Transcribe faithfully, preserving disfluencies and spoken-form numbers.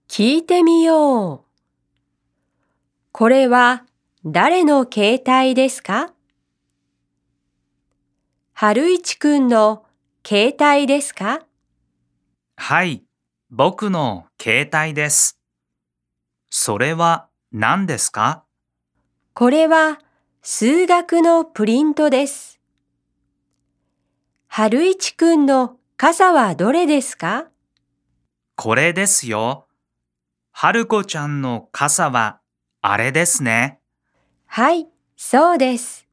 聞いてみよう。これは誰の携帯ですか？春一くんの携帯ですか？ はい、僕の携帯です。それは何ですか？ これは数学のプリントです。春一くんの傘はどれですか？ これですよ。春子ちゃんの傘はあれですね。 はい、そうです。